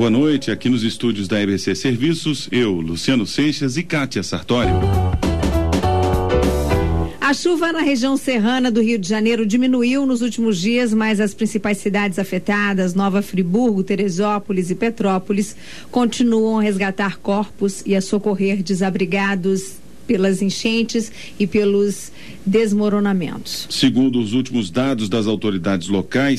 Boa noite, aqui nos estúdios da EBC Serviços, eu, Luciano Seixas e Kátia Sartório. A chuva na região serrana do Rio de Janeiro diminuiu nos últimos dias, mas as principais cidades afetadas, Nova Friburgo, Teresópolis e Petrópolis, continuam a resgatar corpos e a socorrer desabrigados pelas enchentes e pelos desmoronamentos. Segundo os últimos dados das autoridades locais,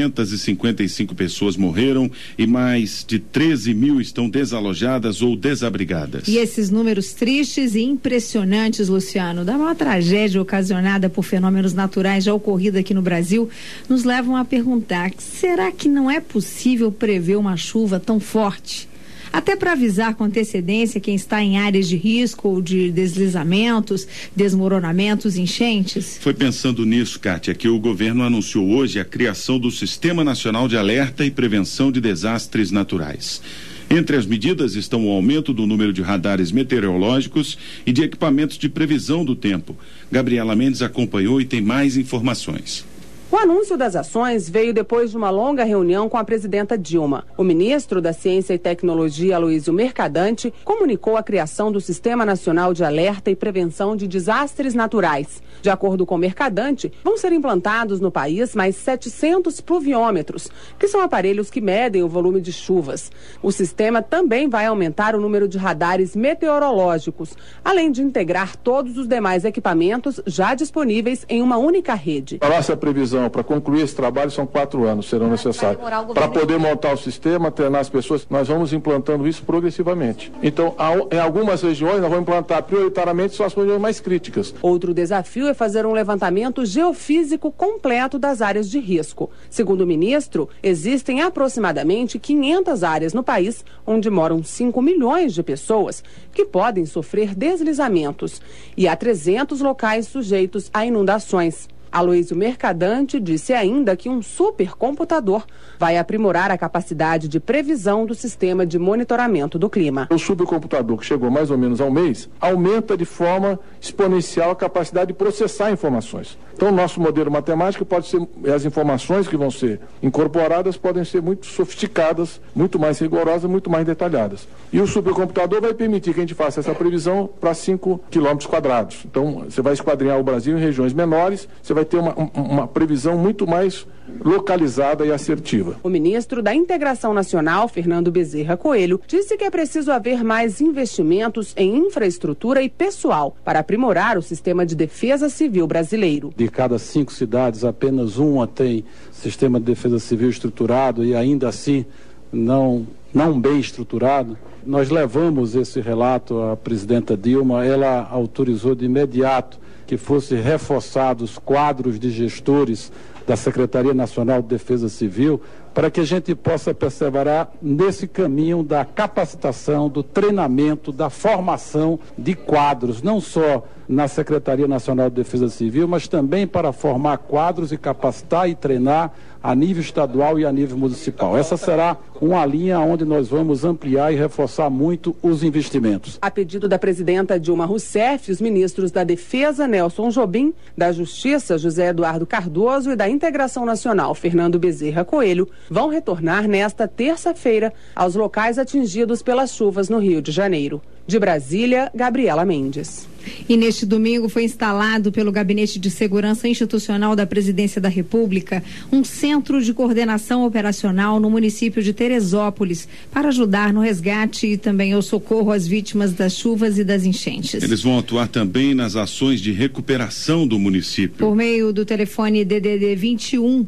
655 pessoas morreram e mais de 13 mil estão desalojadas ou desabrigadas. E esses números tristes e impressionantes, Luciano, da maior tragédia ocasionada por fenômenos naturais já ocorrida aqui no Brasil, nos levam a perguntar: será que não é possível prever uma chuva tão forte? Até para avisar com antecedência quem está em áreas de risco ou de deslizamentos, desmoronamentos, enchentes? Foi pensando nisso, Kátia, que o governo anunciou hoje a criação do Sistema Nacional de Alerta e Prevenção de Desastres Naturais. Entre as medidas estão o aumento do número de radares meteorológicos e de equipamentos de previsão do tempo. Gabriela Mendes acompanhou e tem mais informações. O anúncio das ações veio depois de uma longa reunião com a presidenta Dilma. O ministro da Ciência e Tecnologia, Aloysio Mercadante, comunicou a criação do Sistema Nacional de Alerta e Prevenção de Desastres Naturais. De acordo com Mercadante, vão ser implantados no país mais 700 pluviômetros, que são aparelhos que medem o volume de chuvas. O sistema também vai aumentar o número de radares meteorológicos, além de integrar todos os demais equipamentos já disponíveis em uma única rede. A nossa previsão para concluir esse trabalho são 4 anos, serão necessários. Para poder montar o sistema, treinar as pessoas, nós vamos implantando isso progressivamente. Então, em algumas regiões, nós vamos implantar prioritariamente só as regiões mais críticas. Outro desafio é fazer um levantamento geofísico completo das áreas de risco. Segundo o ministro, existem aproximadamente 500 áreas no país onde moram 5 milhões de pessoas que podem sofrer deslizamentos e há 300 locais sujeitos a inundações. Aloysio Mercadante disse ainda que um supercomputador vai aprimorar a capacidade de previsão do sistema de monitoramento do clima. O supercomputador, que chegou mais ou menos ao mês, aumenta de forma exponencial a capacidade de processar informações. Então, o nosso modelo matemático pode ser, as informações que vão ser incorporadas podem ser muito sofisticadas, muito mais rigorosas, muito mais detalhadas. E o supercomputador vai permitir que a gente faça essa previsão para 5 quilômetros quadrados. Então, você vai esquadrinhar o Brasil em regiões menores, você vai ter uma previsão muito mais localizada e assertiva. O ministro da Integração Nacional, Fernando Bezerra Coelho, disse que é preciso haver mais investimentos em infraestrutura e pessoal para aprimorar o sistema de defesa civil brasileiro. De cada 5 cidades, apenas uma tem sistema de defesa civil estruturado e ainda assim não bem estruturado. Nós levamos esse relato à presidenta Dilma, ela autorizou de imediato que fossem reforçados os quadros de gestores da Secretaria Nacional de Defesa Civil, para que a gente possa perseverar nesse caminho da capacitação, do treinamento, da formação de quadros, não só na Secretaria Nacional de Defesa Civil, mas também para formar quadros e capacitar e treinar a nível estadual e a nível municipal. Essa será uma linha onde nós vamos ampliar e reforçar muito os investimentos. A pedido da presidenta Dilma Rousseff, os ministros da Defesa, Nelson Jobim, da Justiça, José Eduardo Cardoso, e da Integração Nacional, Fernando Bezerra Coelho, vão retornar nesta terça-feira aos locais atingidos pelas chuvas no Rio de Janeiro. De Brasília, Gabriela Mendes. E neste domingo foi instalado pelo Gabinete de Segurança Institucional da Presidência da República um centro de coordenação operacional no município de Teresópolis para ajudar no resgate e também ao socorro às vítimas das chuvas e das enchentes. Eles vão atuar também nas ações de recuperação do município. Por meio do telefone DDD 21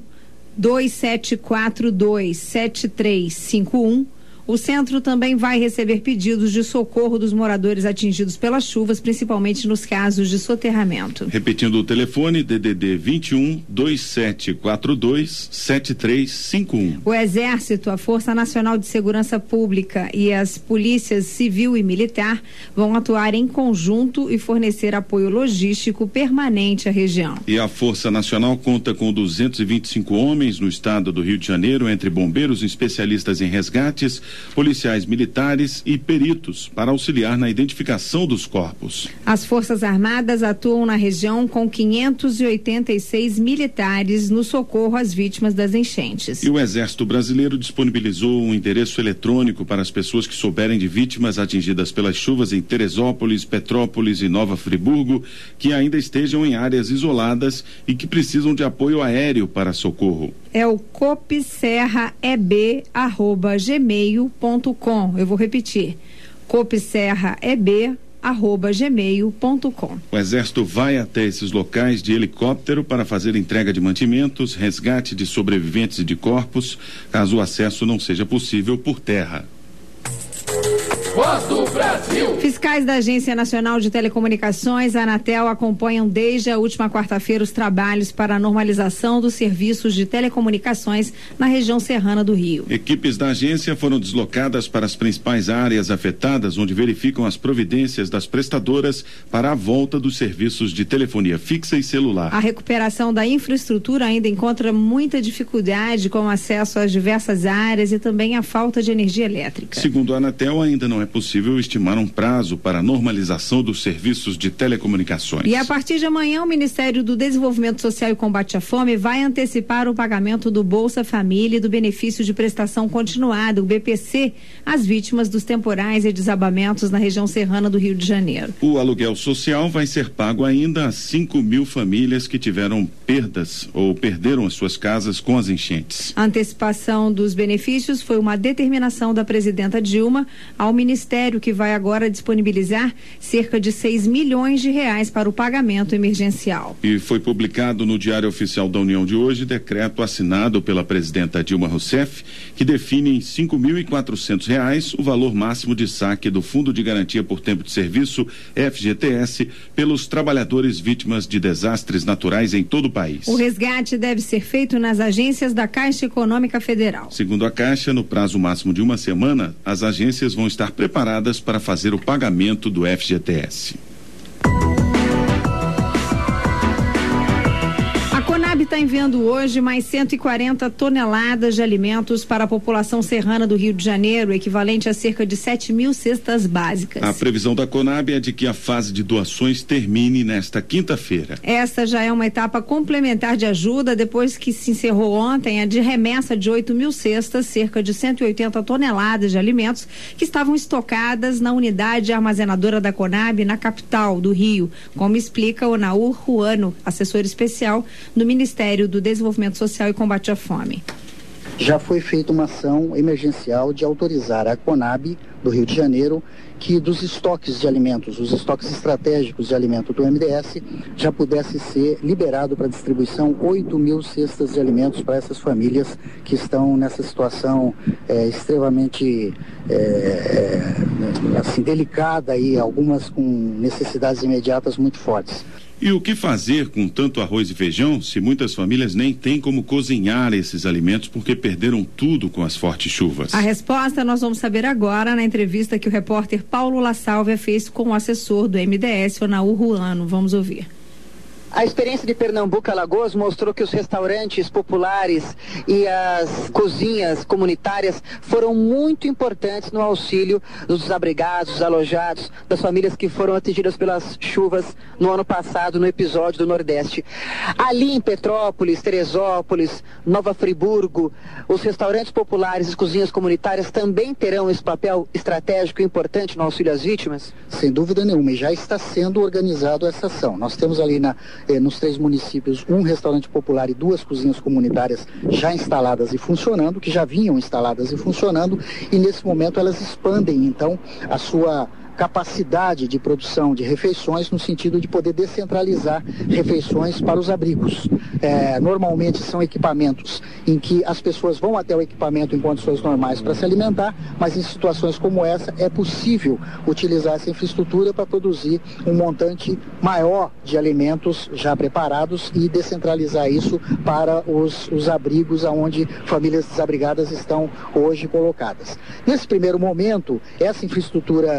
2742 7351, o centro também vai receber pedidos de socorro dos moradores atingidos pelas chuvas, principalmente nos casos de soterramento. Repetindo o telefone, DDD 21 2742 7351. O Exército, a Força Nacional de Segurança Pública e as polícias civil e militar vão atuar em conjunto e fornecer apoio logístico permanente à região. E a Força Nacional conta com 225 homens no estado do Rio de Janeiro, entre bombeiros, especialistas em resgates policiais militares e peritos para auxiliar na identificação dos corpos. As Forças Armadas atuam na região com 586 militares no socorro às vítimas das enchentes. E o Exército Brasileiro disponibilizou um endereço eletrônico para as pessoas que souberem de vítimas atingidas pelas chuvas em Teresópolis, Petrópolis e Nova Friburgo, que ainda estejam em áreas isoladas e que precisam de apoio aéreo para socorro. É o copserraeb@gmail.com. Eu vou repetir. copserraeb@gmail.com. O Exército vai até esses locais de helicóptero para fazer entrega de mantimentos, resgate de sobreviventes e de corpos, caso o acesso não seja possível por terra. Voz do Brasil. Fiscais da Agência Nacional de Telecomunicações, a Anatel, acompanham desde a última quarta-feira os trabalhos para a normalização dos serviços de telecomunicações na região serrana do Rio. Equipes da agência foram deslocadas para as principais áreas afetadas, onde verificam as providências das prestadoras para a volta dos serviços de telefonia fixa e celular. A recuperação da infraestrutura ainda encontra muita dificuldade com o acesso às diversas áreas e também a falta de energia elétrica. Segundo a Anatel, ainda não é possível estimar um prazo para a normalização dos serviços de telecomunicações. E a partir de amanhã, o Ministério do Desenvolvimento Social e Combate à Fome vai antecipar o pagamento do Bolsa Família e do Benefício de Prestação Continuada, o BPC, às vítimas dos temporais e desabamentos na região serrana do Rio de Janeiro. O aluguel social vai ser pago ainda a 5.000 famílias que tiveram perdas ou perderam as suas casas com as enchentes. A antecipação dos benefícios foi uma determinação da presidenta Dilma ao Ministério, que vai agora disponibilizar cerca de 6 milhões de reais para o pagamento emergencial. E foi publicado no Diário Oficial da União de hoje decreto assinado pela presidenta Dilma Rousseff, que define em R$ 5.400 o valor máximo de saque do Fundo de Garantia por Tempo de Serviço, FGTS, pelos trabalhadores vítimas de desastres naturais em todo o país. O resgate deve ser feito nas agências da Caixa Econômica Federal. Segundo a Caixa, no prazo máximo de uma semana, as agências vão estar preparadas para fazer o pagamento do FGTS. A Conab está enviando hoje mais 140 toneladas de alimentos para a população serrana do Rio de Janeiro, equivalente a cerca de 7.000 cestas básicas. A previsão da Conab é de que a fase de doações termine nesta quinta-feira. Esta já é uma etapa complementar de ajuda depois que se encerrou ontem a de remessa de 8.000 cestas, cerca de 180 toneladas de alimentos que estavam estocadas na unidade armazenadora da Conab na capital do Rio, como explica o Naur Ruano, assessor especial do Ministério do Desenvolvimento Social e Combate à Fome. Já foi feita uma ação emergencial de autorizar a Conab do Rio de Janeiro que dos estoques de alimentos, os estoques estratégicos de alimento do MDS, já pudesse ser liberado para distribuição 8.000 cestas de alimentos para essas famílias que estão nessa situação extremamente assim, delicada e algumas com necessidades imediatas muito fortes. E o que fazer com tanto arroz e feijão se muitas famílias nem têm como cozinhar esses alimentos porque perderam tudo com as fortes chuvas? A resposta nós vamos saber agora na entrevista que o repórter Paulo La Sálvia fez com o assessor do MDS, o Naur Ruano. Vamos ouvir. A experiência de Pernambuco Alagoas mostrou que os restaurantes populares e as cozinhas comunitárias foram muito importantes no auxílio dos desabrigados, dos alojados, das famílias que foram atingidas pelas chuvas no ano passado, no episódio do Nordeste. Ali em Petrópolis, Teresópolis, Nova Friburgo, os restaurantes populares e as cozinhas comunitárias também terão esse papel estratégico e importante no auxílio às vítimas? Sem dúvida nenhuma, e já está sendo organizado essa ação. Nós temos ali nos 3 municípios um restaurante popular e 2 cozinhas comunitárias já instaladas e funcionando, que já vinham instaladas e funcionando, e nesse momento elas expandem então a sua capacidade de produção de refeições no sentido de poder descentralizar refeições para os abrigos. Normalmente são equipamentos em que as pessoas vão até o equipamento em condições normais para se alimentar, mas em situações como essa é possível utilizar essa infraestrutura para produzir um montante maior de alimentos já preparados e descentralizar isso para os abrigos onde famílias desabrigadas estão hoje colocadas. Nesse primeiro momento, essa infraestrutura já preparada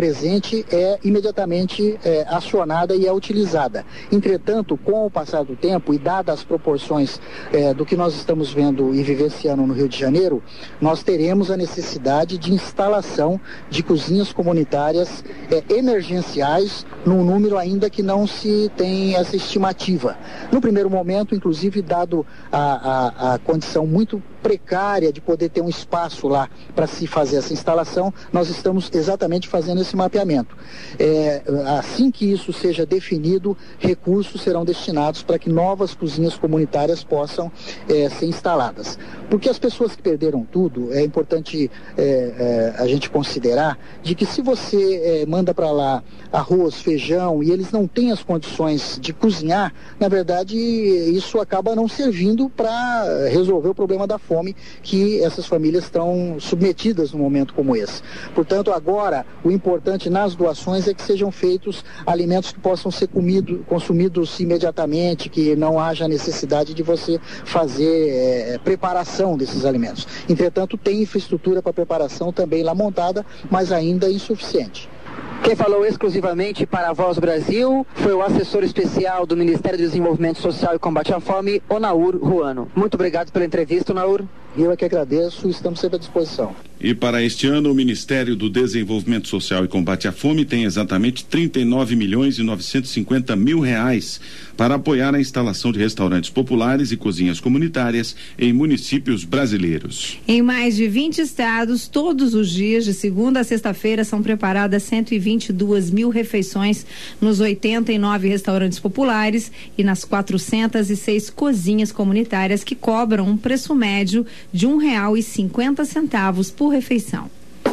presente é imediatamente acionada e é utilizada. Entretanto, com o passar do tempo e dadas as proporções do que nós estamos vendo e vivenciando no Rio de Janeiro, nós teremos a necessidade de instalação de cozinhas comunitárias emergenciais num número ainda que não se tem essa estimativa. No primeiro momento, inclusive, dado a condição muito precária de poder ter um espaço lá para se fazer essa instalação, nós estamos exatamente fazendo esse mapeamento. Assim que isso seja definido, recursos serão destinados para que novas cozinhas comunitárias possam ser instaladas. Porque as pessoas que perderam tudo, é importante a gente considerar de que se você manda para lá arroz, feijão e eles não têm as condições de cozinhar, na verdade isso acaba não servindo para resolver o problema da fome que essas famílias estão submetidas num momento como esse. Portanto, agora, o importante nas doações é que sejam feitos alimentos que possam ser consumidos imediatamente, que não haja necessidade de você fazer preparação desses alimentos. Entretanto, tem infraestrutura para preparação também lá montada, mas ainda insuficiente. Quem falou exclusivamente para a Voz Brasil foi o assessor especial do Ministério do Desenvolvimento Social e Combate à Fome, Onaur Ruano. Muito obrigado pela entrevista, Onaur. Eu é que agradeço, estamos sempre à disposição. E para este ano, o Ministério do Desenvolvimento Social e Combate à Fome tem exatamente 39.950.000 reais para apoiar a instalação de restaurantes populares e cozinhas comunitárias em municípios brasileiros. Em mais de 20 estados, todos os dias, de segunda a sexta-feira, são preparadas 122.000 refeições nos 89 restaurantes populares e nas 406 cozinhas comunitárias que cobram um preço médio de R$1,50 por refeição.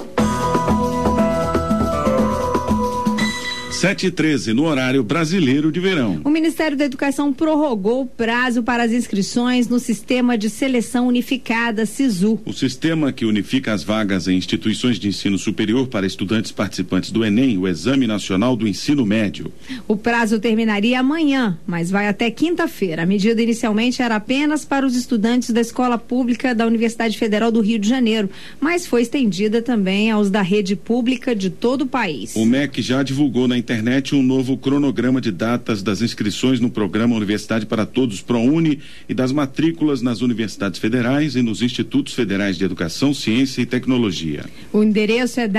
7h13, no horário brasileiro de verão. O Ministério da Educação prorrogou o prazo para as inscrições no Sistema de Seleção Unificada, SISU. O sistema que unifica as vagas em instituições de ensino superior para estudantes participantes do Enem, o Exame Nacional do Ensino Médio. O prazo terminaria amanhã, mas vai até quinta-feira. A medida inicialmente era apenas para os estudantes da Escola Pública da Universidade Federal do Rio de Janeiro, mas foi estendida também aos da rede pública de todo o país. O MEC já divulgou na internet um novo cronograma de datas das inscrições no programa Universidade para Todos ProUni e das matrículas nas universidades federais e nos institutos federais de educação, ciência e tecnologia. O endereço é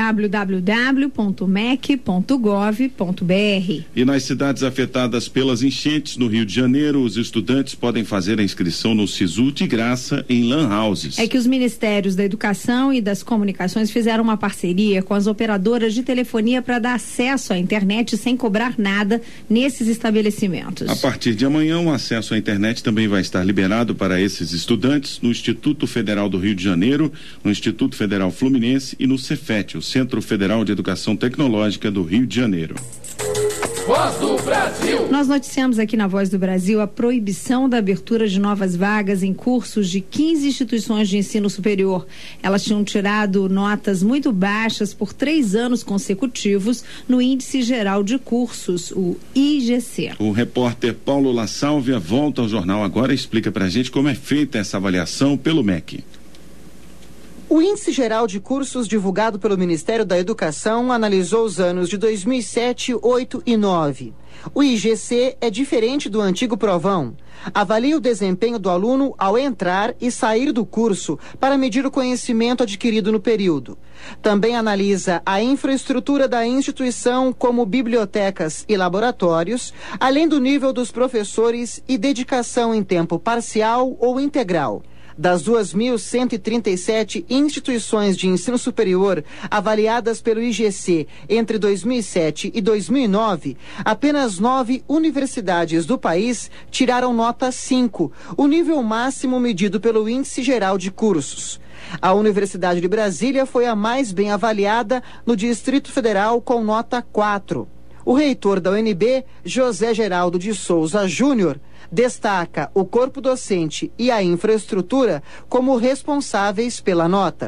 www.mec.gov.br. E nas cidades afetadas pelas enchentes no Rio de Janeiro, os estudantes podem fazer a inscrição no SISU de graça em lan houses. É que os Ministérios da Educação e das Comunicações fizeram uma parceria com as operadoras de telefonia para dar acesso à internet sem cobrar nada nesses estabelecimentos. A partir de amanhã, o acesso à internet também vai estar liberado para esses estudantes no Instituto Federal do Rio de Janeiro, no Instituto Federal Fluminense e no Cefet, o Centro Federal de Educação Tecnológica do Rio de Janeiro. Voz do Brasil. Nós noticiamos aqui na Voz do Brasil a proibição da abertura de novas vagas em cursos de 15 instituições de ensino superior. Elas tinham tirado notas muito baixas por 3 anos consecutivos no Índice Geral de Cursos, o IGC. O repórter Paulo La Sálvia volta ao jornal agora e explica pra gente como é feita essa avaliação pelo MEC. O Índice Geral de Cursos divulgado pelo Ministério da Educação analisou os anos de 2007, 8 e 9. O IGC é diferente do antigo Provão. Avalia o desempenho do aluno ao entrar e sair do curso para medir o conhecimento adquirido no período. Também analisa a infraestrutura da instituição, como bibliotecas e laboratórios, além do nível dos professores e dedicação em tempo parcial ou integral. Das 2.137 instituições de ensino superior avaliadas pelo IGC entre 2007 e 2009, apenas 9 universidades do país tiraram nota 5, o nível máximo medido pelo Índice Geral de Cursos. A Universidade de Brasília foi a mais bem avaliada no Distrito Federal com nota 4. O reitor da UNB, José Geraldo de Souza Júnior, destaca o corpo docente e a infraestrutura como responsáveis pela nota.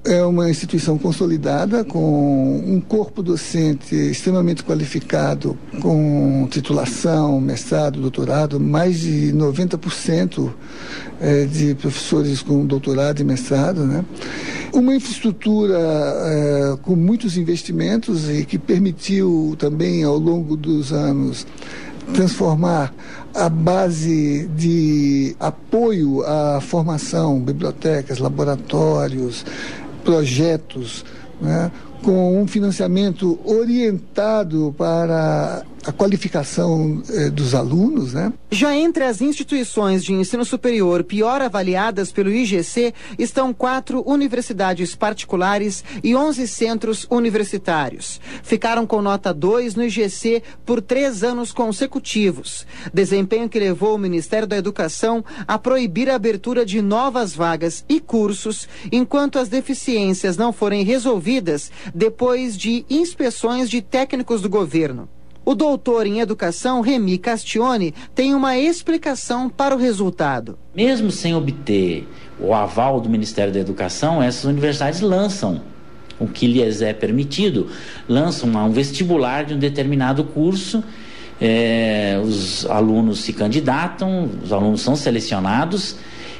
É uma instituição consolidada, com um corpo docente extremamente qualificado, com titulação, mestrado, doutorado, mais de 90% de professores com doutorado e mestrado, né? Uma infraestrutura com muitos investimentos e que permitiu também, ao longo dos anos, transformar a base de apoio à formação, bibliotecas, laboratórios, projetos, né, com um financiamento orientado para a qualificação dos alunos, né? Já entre as instituições de ensino superior pior avaliadas pelo IGC estão 4 universidades particulares e 11 centros universitários. Ficaram com nota 2 no IGC por 3 anos consecutivos. Desempenho que levou o Ministério da Educação a proibir a abertura de novas vagas e cursos enquanto as deficiências não forem resolvidas depois de inspeções de técnicos do governo. O doutor em educação, Remy Castione, tem uma explicação para o resultado. Mesmo sem obter o aval do Ministério da Educação, essas universidades lançam o que lhes é permitido, lançam um vestibular de um determinado curso, os alunos se candidatam, os alunos são selecionados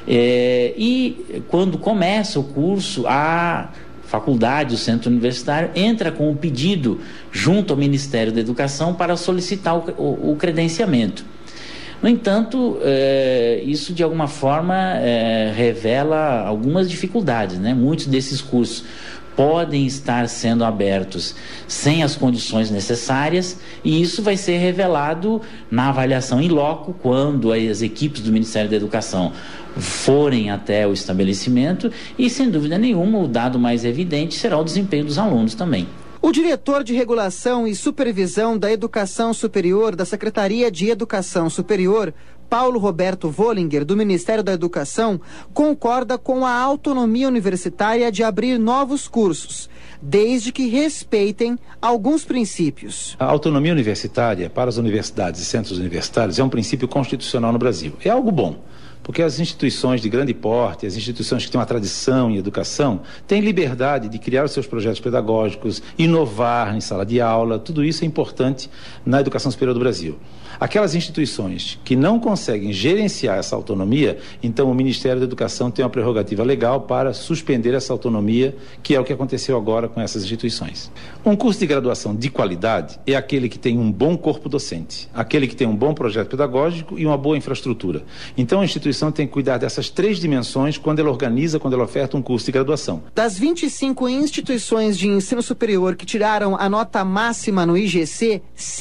e quando começa o curso, a faculdade, o centro universitário, entra com o pedido junto ao Ministério da Educação para solicitar o credenciamento. No entanto, isso de alguma forma revela algumas dificuldades, né? Muitos desses cursos podem estar sendo abertos sem as condições necessárias e isso vai ser revelado na avaliação in loco quando as equipes do Ministério da Educação forem até o estabelecimento e, sem dúvida nenhuma, o dado mais evidente será o desempenho dos alunos também. O diretor de Regulação e Supervisão da Educação Superior da Secretaria de Educação Superior, Paulo Roberto Vollinger, do Ministério da Educação, concorda com a autonomia universitária de abrir novos cursos, desde que respeitem alguns princípios. A autonomia universitária para as universidades e centros universitários é um princípio constitucional no Brasil. É algo bom, porque as instituições de grande porte, as instituições que têm uma tradição em educação, têm liberdade de criar os seus projetos pedagógicos, inovar em sala de aula, tudo isso é importante na educação superior do Brasil. Aquelas instituições que não conseguem gerenciar essa autonomia, então o Ministério da Educação tem uma prerrogativa legal para suspender essa autonomia, que é o que aconteceu agora com essas instituições. Um curso de graduação de qualidade é aquele que tem um bom corpo docente, aquele que tem um bom projeto pedagógico e uma boa infraestrutura. Então a instituição tem que cuidar dessas 3 dimensões quando ela organiza, quando ela oferta um curso de graduação. Das 25 instituições de ensino superior que tiraram a nota máxima no IGC,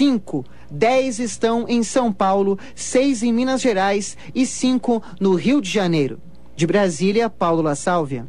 10 estão em São Paulo, 6 em Minas Gerais e 5 no Rio de Janeiro. De Brasília, Paulo La Sálvia.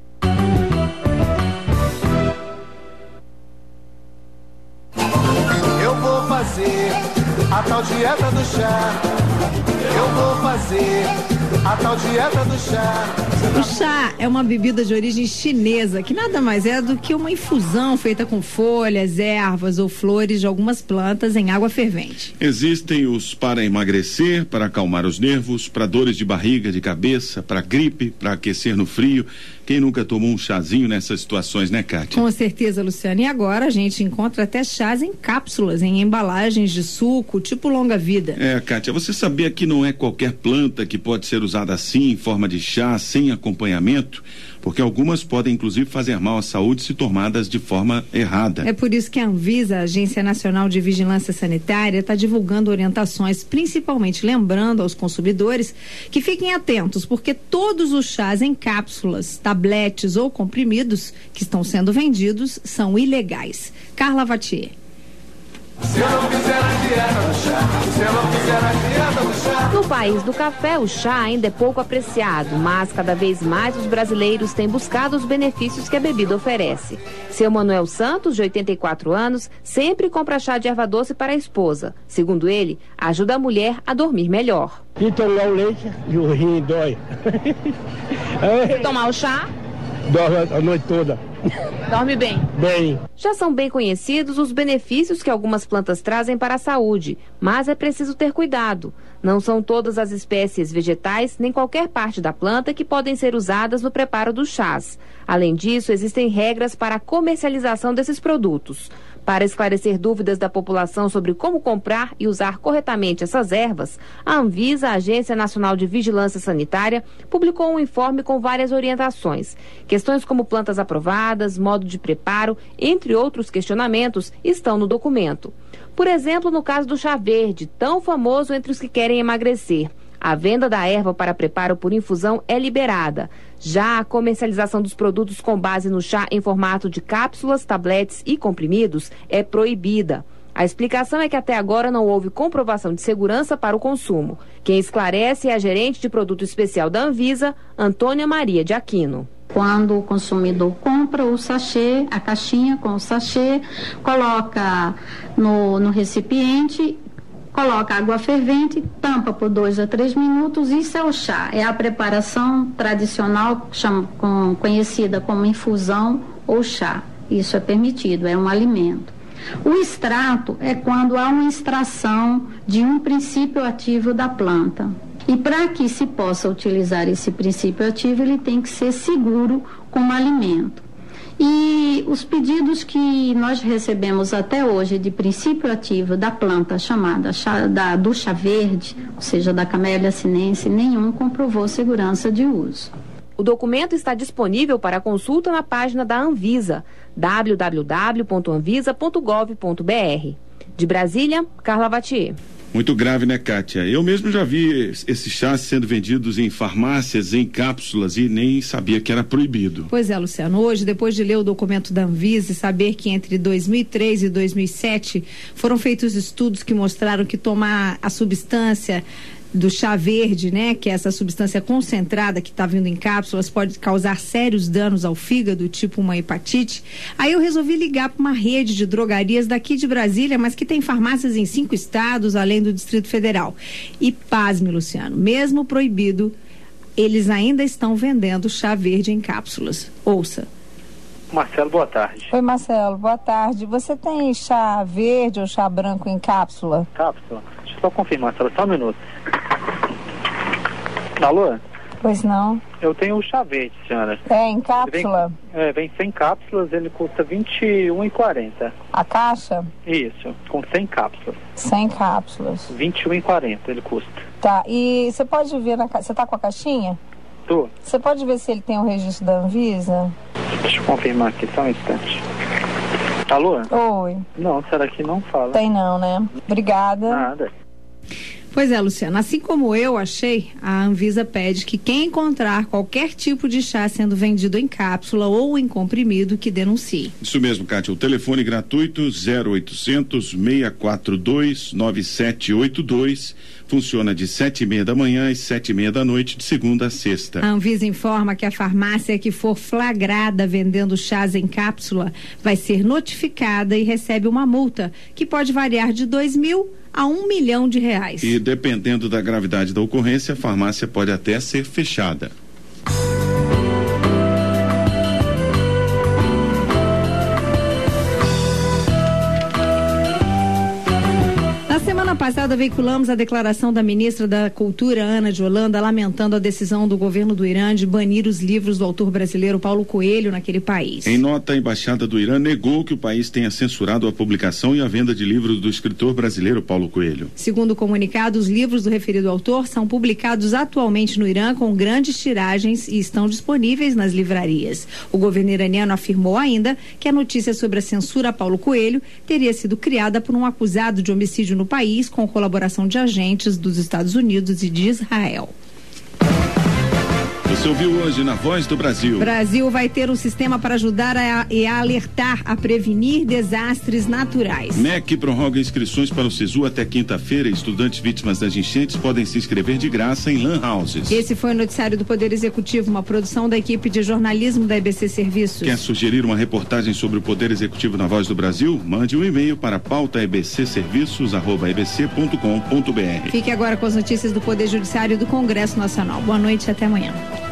Eu vou fazer a tal dieta do chá. Eu vou fazer a tal dieta do chá. O chá é uma bebida de origem chinesa, que nada mais é do que uma infusão feita com folhas, ervas ou flores de algumas plantas em água fervente. Existem os para emagrecer, para acalmar os nervos, para dores de barriga, de cabeça, para gripe, para aquecer no frio. Quem nunca tomou um chazinho nessas situações, né, Kátia? Com certeza, Luciano. E agora a gente encontra até chás em cápsulas, em embalagens de suco, tipo longa-vida. Kátia, você sabia que não é qualquer planta que pode ser usada assim, em forma de chá, sem acompanhamento? Porque algumas podem, inclusive, fazer mal à saúde se tomadas de forma errada. É por isso que a Anvisa, a Agência Nacional de Vigilância Sanitária, está divulgando orientações, principalmente lembrando aos consumidores que fiquem atentos, porque todos os chás em cápsulas, tabletes ou comprimidos que estão sendo vendidos são ilegais. Carla Vatier. Se eu não fizer a dieta do chá, se eu não fizer a dieta do chá. No país do café, o chá ainda é pouco apreciado, mas cada vez mais os brasileiros têm buscado os benefícios que a bebida oferece. Seu Manuel Santos, de 84 anos, sempre compra chá de erva doce para a esposa. Segundo ele, ajuda a mulher a dormir melhor. E tomar o leite e o rim dói. Tomar o chá? Dorme a noite toda. Dorme bem? Bem. Já são bem conhecidos os benefícios que algumas plantas trazem para a saúde, mas é preciso ter cuidado. Não são todas as espécies vegetais, nem qualquer parte da planta que podem ser usadas no preparo dos chás. Além disso, existem regras para a comercialização desses produtos. Para esclarecer dúvidas da população sobre como comprar e usar corretamente essas ervas, a Anvisa, a Agência Nacional de Vigilância Sanitária, publicou um informe com várias orientações. Questões como plantas aprovadas, modo de preparo, entre outros questionamentos, estão no documento. Por exemplo, no caso do chá verde, tão famoso entre os que querem emagrecer. A venda da erva para preparo por infusão é liberada. Já a comercialização dos produtos com base no chá em formato de cápsulas, tabletes e comprimidos é proibida. A explicação é que até agora não houve comprovação de segurança para o consumo. Quem esclarece é a gerente de produto especial da Anvisa, Antônia Maria de Aquino. Quando o consumidor compra o sachê, a caixinha com o sachê, coloca no recipiente, coloca água fervente, tampa por 2 a 3 minutos, isso é o chá. É a preparação tradicional conhecida como infusão ou chá. Isso é permitido, é um alimento. O extrato é quando há uma extração de um princípio ativo da planta. E para que se possa utilizar esse princípio ativo, ele tem que ser seguro como alimento. E os pedidos que nós recebemos até hoje de princípio ativo da planta chamada do chá verde, ou seja, da Camellia sinense, nenhum comprovou segurança de uso. O documento está disponível para consulta na página da Anvisa, www.anvisa.gov.br. De Brasília, Carla Vatier. Muito grave, né, Kátia? Eu mesmo já vi esses chás sendo vendidos em farmácias, em cápsulas, e nem sabia que era proibido. Pois é, Luciano. Hoje, depois de ler o documento da Anvisa e saber que entre 2003 e 2007 foram feitos estudos que mostraram que tomar a substância do chá verde, né, que é essa substância concentrada que está vindo em cápsulas, pode causar sérios danos ao fígado, tipo uma hepatite. Aí eu resolvi ligar para uma rede de drogarias daqui de Brasília, mas que tem farmácias em 5 estados, além do Distrito Federal. E pasme, Luciano, mesmo proibido, eles ainda estão vendendo chá verde em cápsulas. Ouça. Marcelo, boa tarde. Oi, Marcelo, boa tarde. Você tem chá verde ou chá branco em cápsula? Cápsula? Deixa eu só confirmar, Marcelo, só um minuto. Alô? Pois não. Eu tenho o chá verde, senhora. É, em cápsula? Vem 100 cápsulas, ele custa R$21,40. A caixa? Isso, com 100 cápsulas. 100 cápsulas. R$21,40 ele custa. Tá, e você pode ver você tá com a caixinha? Tô. Você pode ver se ele tem o registro da Anvisa? Deixa eu confirmar aqui, só um instante. Alô? Oi. Não, será que não fala? Tem não, né? Obrigada. Nada. Pois é, Luciano, assim como eu achei, a Anvisa pede que quem encontrar qualquer tipo de chá sendo vendido em cápsula ou em comprimido, que denuncie. Isso mesmo, Kátia, o telefone gratuito 0800 642 9782 funciona de 7:30 da manhã às 7:30 da noite, de segunda a sexta. A Anvisa informa que a farmácia que for flagrada vendendo chás em cápsula vai ser notificada e recebe uma multa que pode variar de R$2.000 a R$1 milhão. E dependendo da gravidade da ocorrência, a farmácia pode até ser fechada. Semana passada veiculamos a declaração da ministra da Cultura, Ana de Holanda, lamentando a decisão do governo do Irã de banir os livros do autor brasileiro Paulo Coelho naquele país. Em nota, a embaixada do Irã negou que o país tenha censurado a publicação e a venda de livros do escritor brasileiro Paulo Coelho. Segundo o comunicado, os livros do referido autor são publicados atualmente no Irã com grandes tiragens e estão disponíveis nas livrarias. O governo iraniano afirmou ainda que a notícia sobre a censura a Paulo Coelho teria sido criada por um acusado de homicídio no país, com colaboração de agentes dos Estados Unidos e de Israel. Você ouviu hoje na Voz do Brasil. Brasil vai ter um sistema para ajudar a alertar, a prevenir desastres naturais. MEC prorroga inscrições para o SISU até quinta-feira. Estudantes vítimas das enchentes podem se inscrever de graça em lan houses. Esse foi o noticiário do Poder Executivo, uma produção da equipe de jornalismo da EBC Serviços. Quer sugerir uma reportagem sobre o Poder Executivo na Voz do Brasil? Mande um e-mail para pautaebcserviços@ebc.com.br. Fique agora com as notícias do Poder Judiciário e do Congresso Nacional. Boa noite e até amanhã.